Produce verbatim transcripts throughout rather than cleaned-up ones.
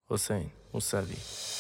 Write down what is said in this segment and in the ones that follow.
حسین موسوی.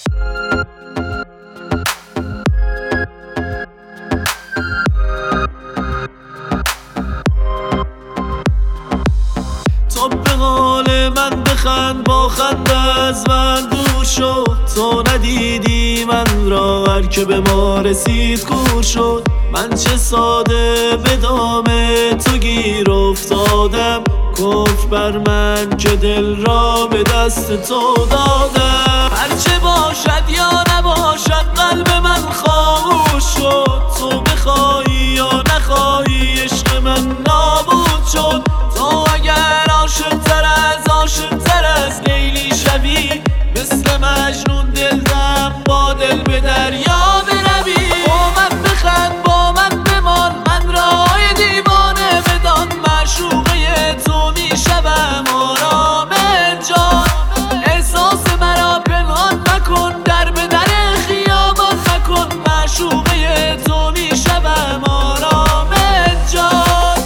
تو به حال من بخند، با خنده از من دور شد. تو ندیدی من را، هر که به ما رسید کور شد. من چه ساده به دام تو گیر افتادم، کفر بر من که دل را به دست تو دادم. هرچه باشد یا نباشد قلب من خاموش شد. تو بخوای یا نخوای عشق من نابود شد. تو اگر عاشق تر از عاشق تر از لیلی شوی، مثل مجنون دل دم با دل به دریا بروی. با من بخند، با من بمان، من رای دیوانه بدان. معشوقه تو میشوم آرام جان. احساس مرا پنهان مکن، در به در خیابان مکن. معشوقه تو میشوم آرام جان.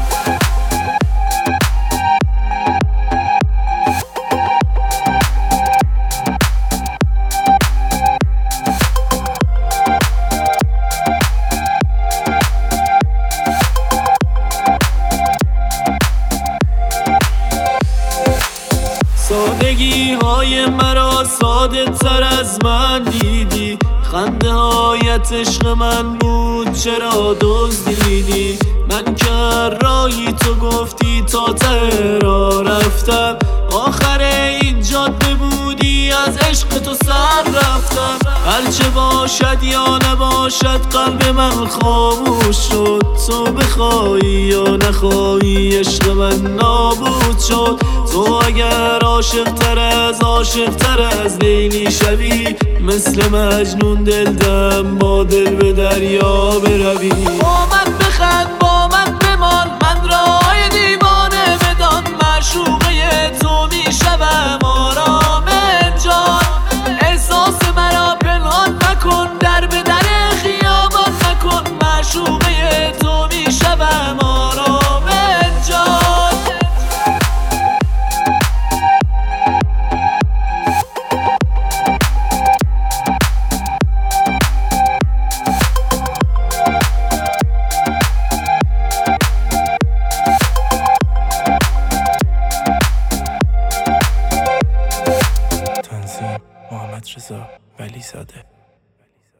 سادگی های مرا ساده تر از من دیدی. خنده هایت عشق من بود، چرا دزدیدی؟ من که رایی تو گفتی تا ته را رفتم. آخر این جاده بودی، از عشق تو سر رفتم. هرچه باشد یا نباشد قلب من خاموش شد. تو بخوای یا نخوای عشق من نابود شد. تو اگر عاشق تر از عاشق تر از لیلی شوی، مثل مجنون دل دم با دل به دریا بروی. با من بخند،